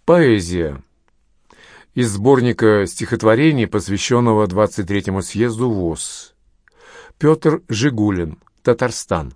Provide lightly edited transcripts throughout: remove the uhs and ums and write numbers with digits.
Поэзия. Из сборника стихотворений, посвященного 23-му съезду ВОС. Петр Жигулин, Татарстан.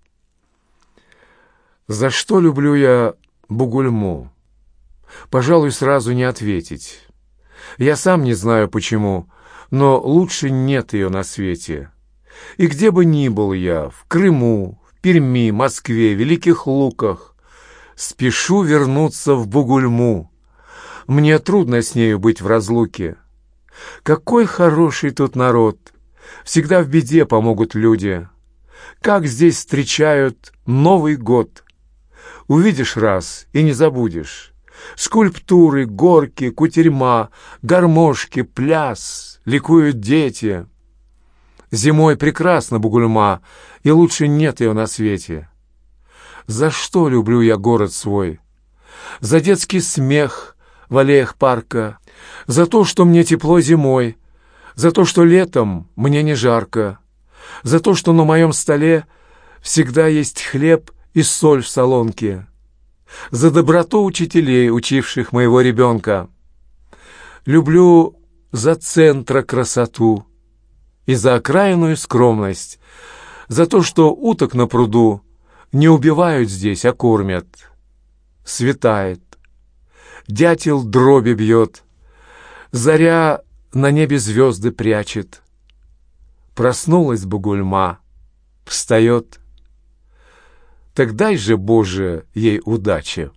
За что люблю я Бугульму? Пожалуй, сразу не ответить. Я сам не знаю почему, но лучше нет ее на свете. И где бы ни был я, в Крыму, в Перми, Москве, Великих Луках, спешу вернуться в Бугульму. Мне трудно с нею быть в разлуке. Какой хороший тут народ! Всегда в беде помогут люди. Как здесь встречают Новый год! Увидишь раз и не забудешь. Скульптуры, горки, кутерьма, гармошки, пляс, ликуют дети. Зимой прекрасна Бугульма, и лучше нет ее на свете. За что люблю я город свой? За детский смех в аллеях парка, за то, что мне тепло зимой, за то, что летом мне не жарко, за то, что на моем столе всегда есть хлеб и соль в солонке, за доброту учителей, учивших моего ребенка. Люблю за центра красоту и за окраинную скромность, за то, что уток на пруду не убивают здесь, а кормят. Светает, дятел дроби бьет, заря на небе звезды прячет. Проснулась Бугульма, встает. Так дай же, Боже, ей удачи.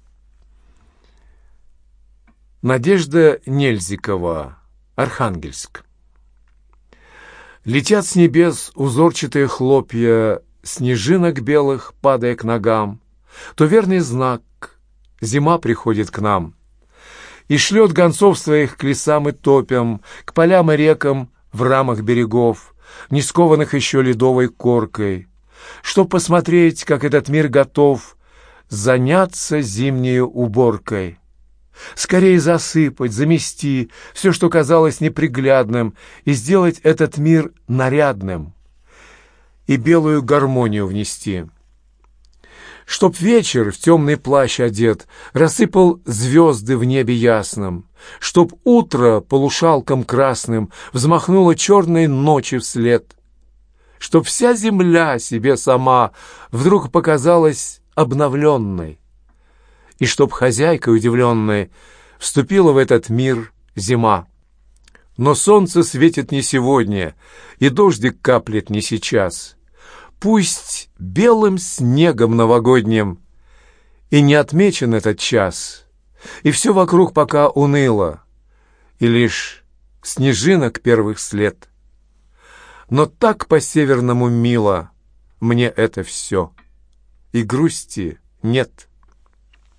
Надежда Нельзикова, Архангельск. Летят с небес узорчатые хлопья снежинок белых, падая к ногам. То верный знак — зима приходит к нам и шлет гонцов своих к лесам и топям, к полям и рекам в рамах берегов, не скованных еще ледовой коркой, чтоб посмотреть, как этот мир готов заняться зимнею уборкой. Скорее засыпать, замести все, что казалось неприглядным, и сделать этот мир нарядным, и белую гармонию внести. Чтоб вечер в темный плащ одет рассыпал звезды в небе ясном, чтоб утро полушалком красным взмахнуло черной ночи вслед, чтоб вся земля себе сама вдруг показалась обновленной, и чтоб хозяйка удивленная вступила в этот мир зима. Но солнце светит не сегодня, и дождик каплет не сейчас. Пусть белым снегом новогодним и не отмечен этот час, и все вокруг пока уныло, и лишь снежинок первых след. Но так по-северному мило мне это все, и грусти нет.